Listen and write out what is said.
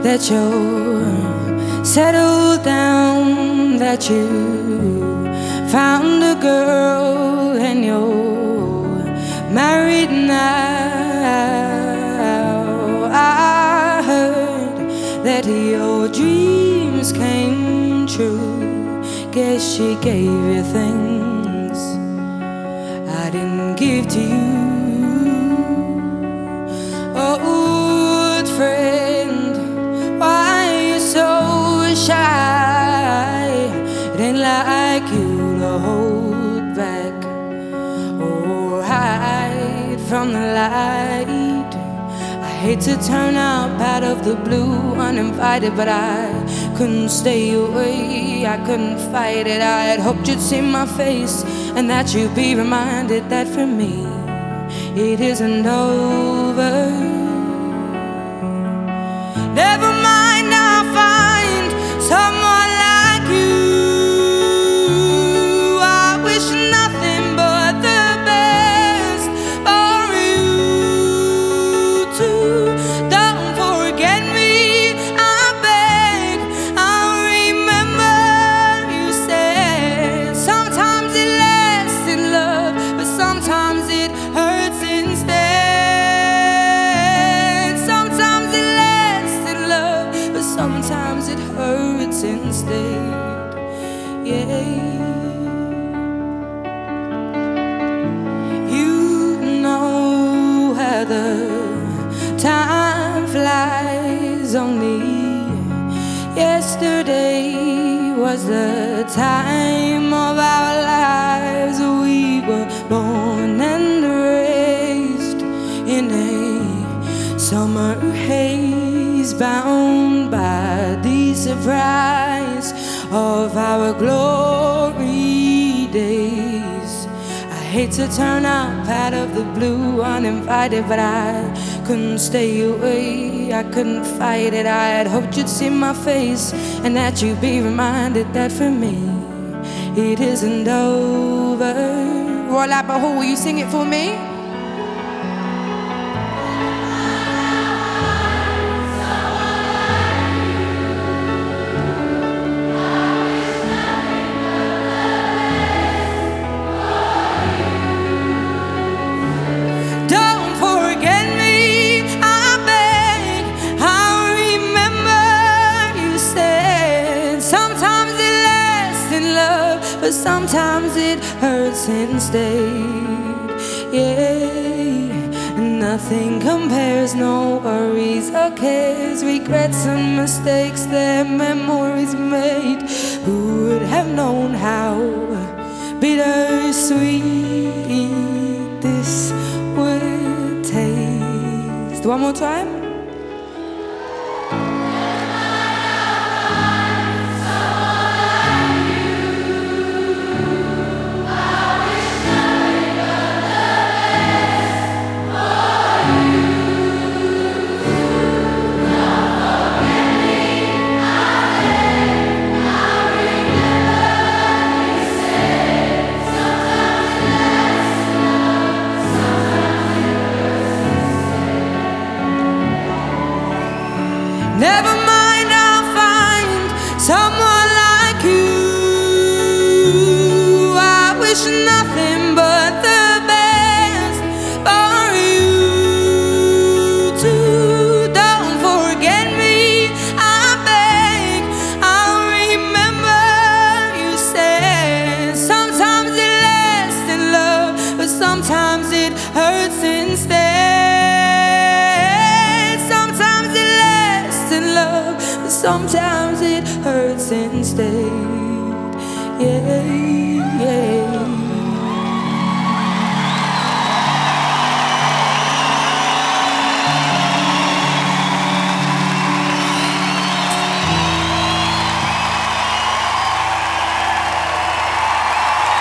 that you're settled down, that you found a girl and you're married now. I heard that your dreams came true. Guess she gave you things I didn't give to you. Oh, old friend, why are you so shy? It ain't like you to hold back or hide from the light. I hate to turn up out of the blue uninvited, but I couldn't stay away, I couldn't fight it. I had hoped you'd see my face and that you'd be reminded that for me it isn't over. Never mind, I'll find someone like you. I wish nothing but the best for you too. Don't forget me, I beg. I'll remember you said sometimes it lasts in love, but sometimes it hurts instead. Sometimes it lasts in love, but sometimes it hurts instead. Yeah. You know how the time flies. Only yesterday was the time of our lives. We were born and raised in a summer haze, bound by the surprise of our glory days. I hate to turn up out of the blue uninvited, but I couldn't stay away, I couldn't fight it. I had hoped you'd see my face and that you'd be reminded that for me it isn't over. Roy Labaho, will you sing it for me? But sometimes it hurts instead. Yeah, nothing compares, no worries or cares, regrets and mistakes, their memories made. Who would have known how bittersweet this would taste? One more time.